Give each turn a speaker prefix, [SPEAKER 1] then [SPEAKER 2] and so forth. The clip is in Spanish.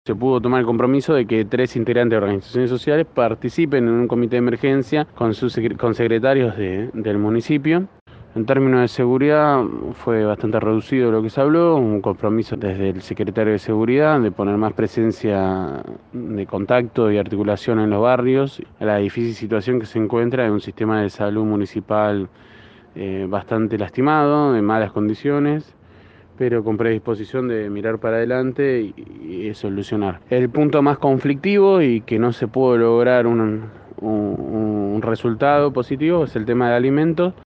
[SPEAKER 1] Se pudo tomar el compromiso de que 3 integrantes de organizaciones sociales participen en un comité de emergencia con secretarios del municipio. En términos de seguridad fue bastante reducido lo que se habló, un compromiso desde el secretario de Seguridad de poner más presencia de contacto y articulación en los barrios, a la difícil situación que se encuentra en un sistema de salud municipal bastante lastimado, en malas condiciones, pero con predisposición de mirar para adelante y solucionar. El punto más conflictivo y que no se pudo lograr un resultado positivo es el tema de alimentos.